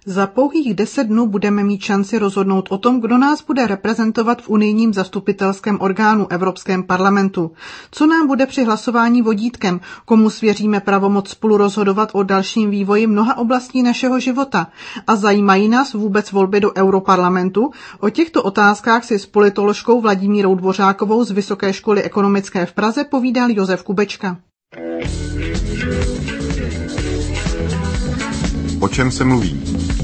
Za pouhých 10 dnů budeme mít šanci rozhodnout o tom, kdo nás bude reprezentovat v unijním zastupitelském orgánu Evropském parlamentu. Co nám bude při hlasování vodítkem, komu svěříme pravomoc spolurozhodovat o dalším vývoji mnoha oblastí našeho života. A zajímají nás vůbec volby do Europarlamentu? O těchto otázkách si s politoložkou Vladimírou Dvořákovou z Vysoké školy ekonomické v Praze povídal Josef Kubečka. O čem se mluví?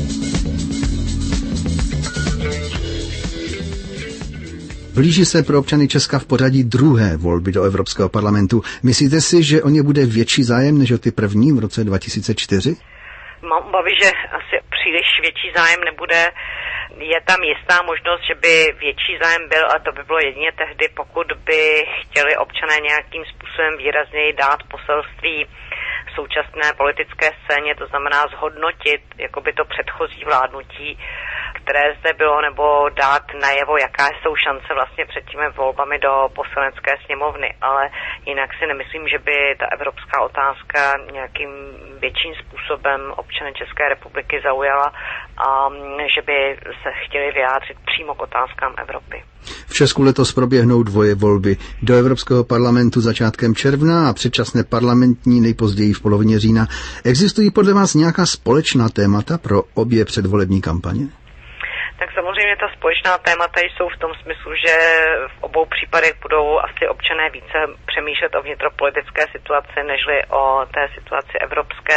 Blíží se pro občany Česka v pořadí druhé volby do Evropského parlamentu. Myslíte si, že o ně bude větší zájem než o ty první v roce 2004? Mám obavy, že asi příliš větší zájem nebude. Je tam jistá možnost, že by větší zájem byl, ale to by bylo jedině tehdy, pokud by chtěli občané nějakým způsobem výrazněji dát poselství současné politické scéně, to znamená zhodnotit jakoby to předchozí vládnutí, které zde bylo, nebo dát najevo, jaká jsou šance vlastně před těmi volbami do Poslanecké sněmovny. Ale jinak si nemyslím, že by ta evropská otázka nějakým větším způsobem občany České republiky zaujala a že by se chtěli vyjádřit přímo k otázkám Evropy. V Česku letos proběhnou dvoje volby. Do Evropského parlamentu začátkem června a předčasné parlamentní nejpozději v polovině října. Existují podle vás nějaká společná témata pro obě předvolební kampaně? Tak samozřejmě ta společná témata jsou v tom smyslu, že v obou případech budou asi občané více přemýšlet o vnitropolitické situaci, nežli o té situaci evropské.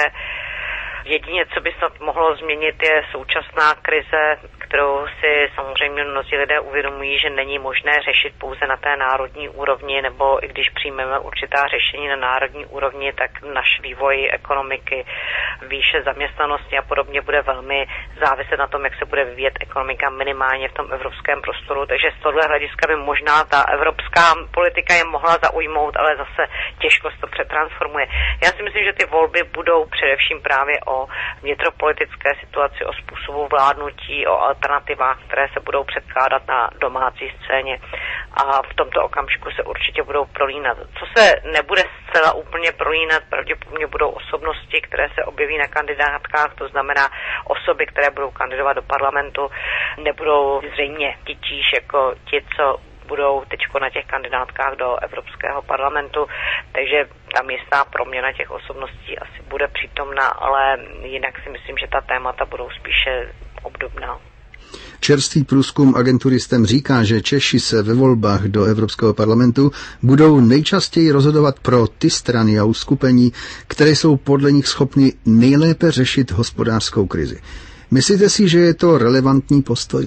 Jedině, co by se mohlo změnit, je současná krize, kterou si samozřejmě mnozí lidé uvědomují, že není možné řešit pouze na té národní úrovni, nebo i když přijmeme určitá řešení na národní úrovni, tak náš vývoj ekonomiky, výše zaměstnanosti a podobně bude velmi záviset na tom, jak se bude vyvíjet ekonomika minimálně v tom evropském prostoru. Takže z tohle hlediska by možná ta evropská politika je mohla zaujmout, ale zase těžko se to přetransformuje. Já si myslím, že ty volby budou především právě o vnitropolitické situaci, o způsobu vládnutí, o alternativách, které se budou předkládat na domácí scéně a v tomto okamžiku se určitě budou prolínat. Co se nebude zcela úplně prolínat, pravděpodobně budou osobnosti, které se objeví na kandidátkách, to znamená osoby, které budou kandidovat do parlamentu, nebudou zřejmě titíž jako ti, co budou teďko na těch kandidátkách do Evropského parlamentu, takže tam jistá proměna těch osobností asi bude přítomná, ale jinak si myslím, že ta témata budou spíše obdobná. Čerstvý průzkum agentury STEM říká, že Češi se ve volbách do Evropského parlamentu budou nejčastěji rozhodovat pro ty strany a uskupení, které jsou podle nich schopny nejlépe řešit hospodářskou krizi. Myslíte si, že je to relevantní postoj?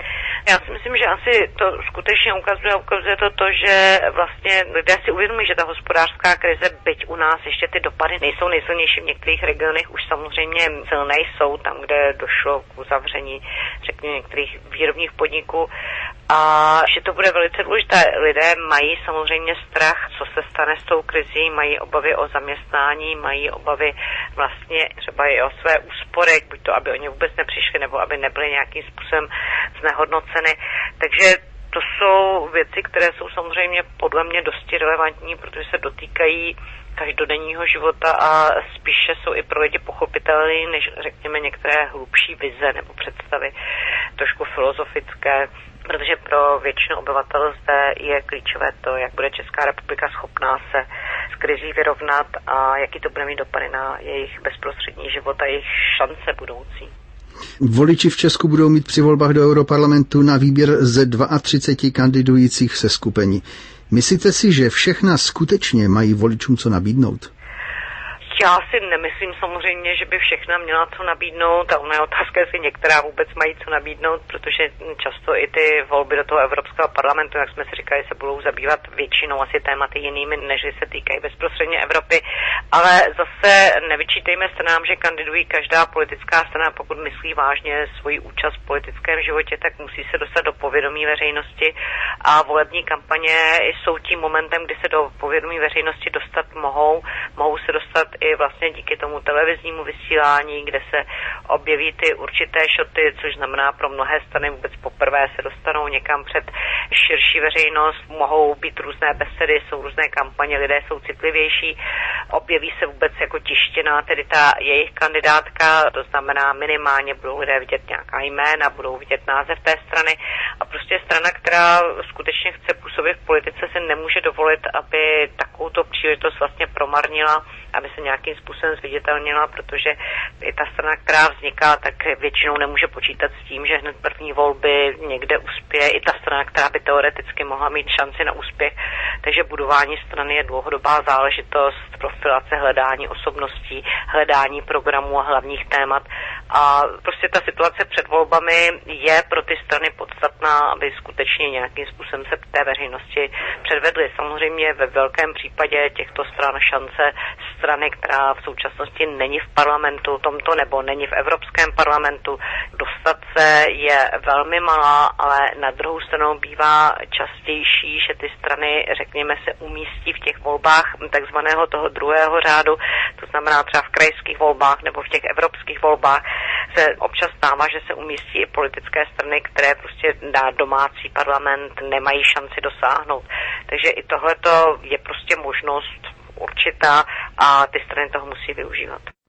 Já si myslím, že asi to skutečně ukazuje to, že vlastně lidé si uvědomují, že ta hospodářská krize, byť u nás ještě ty dopady nejsou nejsilnější, v některých regionech už samozřejmě silné jsou, tam, kde došlo k uzavření, řekněme, některých výrobních podniků, a že to bude velice důležité. Lidé mají samozřejmě strach, co se stane s tou krizí, mají obavy o zaměstnání, mají obavy vlastně třeba i o své úspory, buď to, aby oni vůbec nepřišli, nebo aby nebyly nějakým způsobem znehodnoceny. Takže to jsou věci, které jsou samozřejmě podle mě dosti relevantní, protože se dotýkají každodenního života a spíše jsou i pro lidi pochopitelné, než řekněme některé hlubší vize nebo představy, trošku filozofické, protože pro většinu obyvatel zde je klíčové to, jak bude Česká republika schopná se s krizí vyrovnat a jaký to bude mít dopady na jejich bezprostřední život a jejich šance budoucí. Voliči v Česku budou mít při volbách do Europarlamentu na výběr ze 32 kandidujících seskupení. Myslíte si, že všechna skutečně mají voličům co nabídnout? Já si nemyslím samozřejmě, že by všechna měla co nabídnout a ona je otázka, jestli některá vůbec mají co nabídnout, protože často i ty volby do toho Evropského parlamentu, jak jsme si říkali, se budou zabývat většinou asi tématy jinými, než se týkají bezprostředně Evropy. Ale zase nevyčítejme stranám, že kandidují každá politická strana, pokud myslí vážně svoji účast v politickém životě, tak musí se dostat do povědomí veřejnosti a volební kampaně jsou tím momentem, kdy se do povědomí veřejnosti dostat mohou se dostat i vlastně díky tomu televiznímu vysílání, kde se objeví ty určité šoty, což znamená pro mnohé strany vůbec poprvé se dostanou někam před širší veřejnost, mohou být různé besedy, jsou různé kampaně, lidé jsou citlivější, objeví se vůbec jako tištěná, tedy ta jejich kandidátka, to znamená minimálně budou lidé vidět nějaká jména, budou vidět název té strany a prostě strana, která skutečně chce působit v politice, se nemůže dovolit, aby takovouto příležitost vlastně promarnila, aby se nějakým způsobem zviditelnila, protože i ta strana, která vzniká, tak většinou nemůže počítat s tím, že hned první volby někde uspěje i ta strana, která by teoreticky mohla mít šanci na úspěch. Takže budování strany je dlouhodobá záležitost, profilace, hledání osobností, hledání programů a hlavních témat. A prostě ta situace před volbami je pro ty strany podstatná, aby skutečně nějakým způsobem se té veřejnosti předvedly. Samozřejmě ve velkém případě těchto stran šance strany, která v současnosti není v parlamentu tomto nebo není v Evropském parlamentu, dostat se je velmi malá, ale na druhou stranu bývá častější, že ty strany, řekněme, se umístí v těch volbách takzvaného toho druhého řádu, to znamená třeba v krajských volbách nebo v těch evropských volbách se občas stává, že se umístí i politické strany, které prostě na domácí parlament nemají šanci dosáhnout. Takže i tohleto je prostě možnost určitá a ty strany toho musí využívat.